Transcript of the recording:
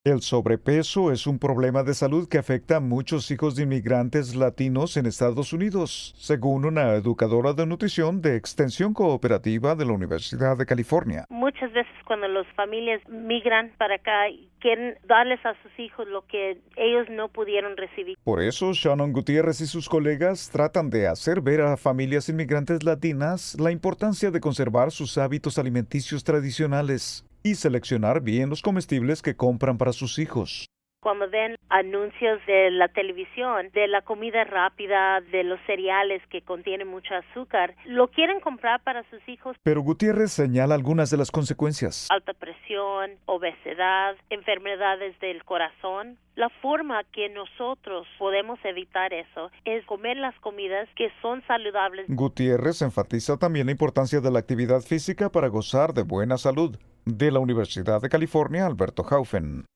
El sobrepeso es un problema de salud que afecta a muchos hijos de inmigrantes latinos en Estados Unidos, según una educadora de nutrición de Extensión Cooperativa de la Universidad de California. Muchas veces cuando las familias migran para acá quieren darles a sus hijos lo que ellos no pudieron recibir. Por eso, Shannon Gutiérrez y sus colegas tratan de hacer ver a familias inmigrantes latinas la importancia de conservar sus hábitos alimenticios tradicionales y seleccionar bien los comestibles que compran para sus hijos. Cuando ven anuncios de la televisión, de la comida rápida, de los cereales que contienen mucho azúcar, lo quieren comprar para sus hijos. Pero Gutiérrez señala algunas de las consecuencias. Alta presión, obesidad, enfermedades del corazón. La forma que nosotros podemos evitar eso es comer las comidas que son saludables. Gutiérrez enfatiza también la importancia de la actividad física para gozar de buena salud. De la Universidad de California, Alberto Haufen.